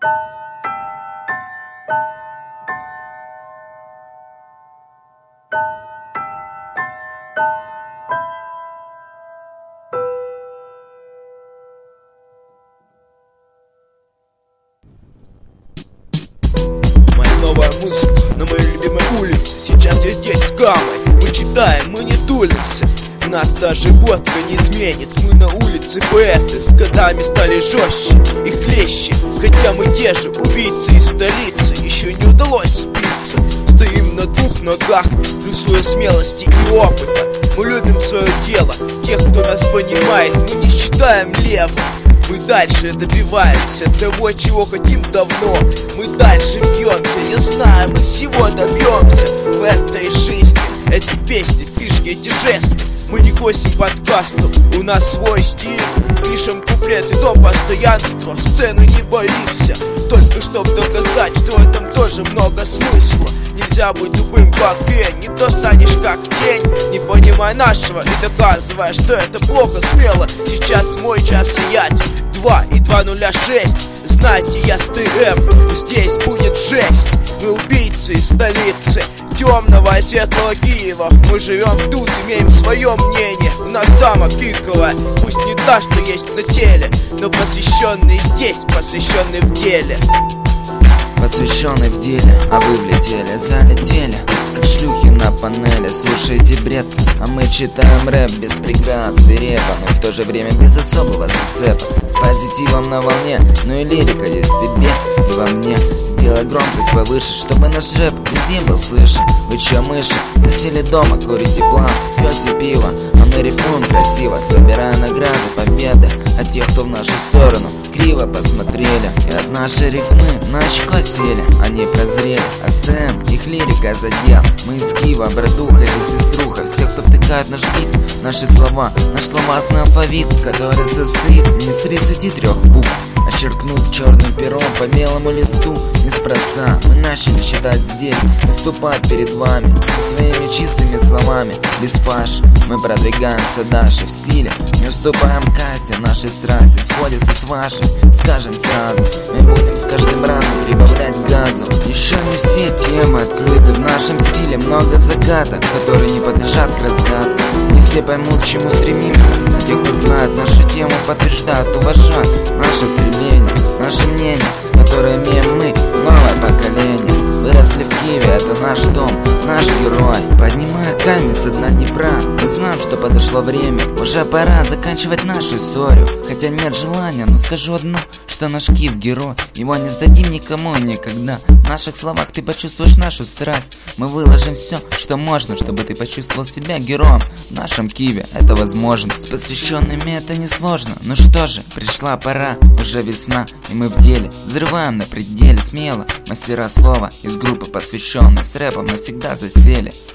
Новая музыка на моей любимой улице. Сейчас я здесь с Камой. Мы читаем, мы не тулимся. Нас даже водка не изменит. Мы на улице поэты. С годами стали жестче и хлеще. Хотя мы те же убийцы из столицы. Еще не удалось сбиться. Стоим на двух ногах, плюсуя смелости и опыта. Мы любим свое дело. Тех, кто нас понимает, мы не считаем левым. Мы дальше добиваемся того, чего хотим давно. Мы дальше бьемся, я знаю, мы всего добьемся в этой жизни. Эти песни, фишки, эти жесты. Мы не косим подкасту, у нас свой стиль. Пишем куплеты до постоянства, сцены не боимся. Только чтоб доказать, что в этом тоже много смысла. Нельзя быть тупым как пень, не то станешь как тень. Не понимай нашего и доказывая, что это плохо смело. Сейчас мой час сиять, 2 и 206. Знаете, я СТМ, здесь будет жесть. Мы убийцы из столицы темного и светлого Киева. Мы живем тут, имеем свое мнение. У нас дама пиковая, пусть не та, что есть на теле, но посвященный здесь, посвященный в деле. Посвященный в деле, а вы влетели, залетели, как шлюхи на панели. Слушайте бред, а мы читаем рэп без преград, свирепо, но в то же время без особого зацепа. С позитивом на волне, но и лирика есть в тебе и во мне. Сделай громкость повыше, чтобы наш рэп везде был слышен. Вы чё, мыши, засели дома, курите план, пьете пиво, а мы рифмуем красиво, собирая награды, победы от тех, кто в нашу сторону криво посмотрели. И от нашей рифмы на очко сели, они прозрели. СТМ, их лирика задел. Мы из Киева, братуха или сеструха. Всех, кто втыкает наш бит, наши слова, наш словесный алфавит, который состоит не из 33 букв, очеркнув черным пером по белому листу. Неспроста мы начали читать здесь, выступать перед вами со своими чистыми словами, без фаш. Мы продвигаемся дальше в стиле, не уступаем касте. Наши страсти сходятся с вашей. Скажем сразу, мы будем с каждым разом прибавлять газу. Еще не все темы открыты в нашем стиле. Много загадок, которые не подлежат к разгадкам. Не все поймут, к чему стремимся, а те, кто знает нашу тему, подтверждают, уважают наше стремление, наше мнение, которое имеем мы, новое поколение. Выросли в Киеве, это наш дом, наш герой. Поднимая камень со дна Днепра, мы знаем, что подошло время. Уже пора заканчивать нашу историю. Хотя нет желания, но скажу одно, что наш Киев герой. Его не сдадим никому и никогда. В наших словах ты почувствуешь нашу страсть. Мы выложим все, что можно, чтобы ты почувствовал себя героем. В нашем Киеве это возможно. С посвященными это несложно. Ну что же, пришла пора, уже весна, и мы в деле. Взрываем на пределе смело. Мастера слова из группы посвященной, с рэпом навсегда засели.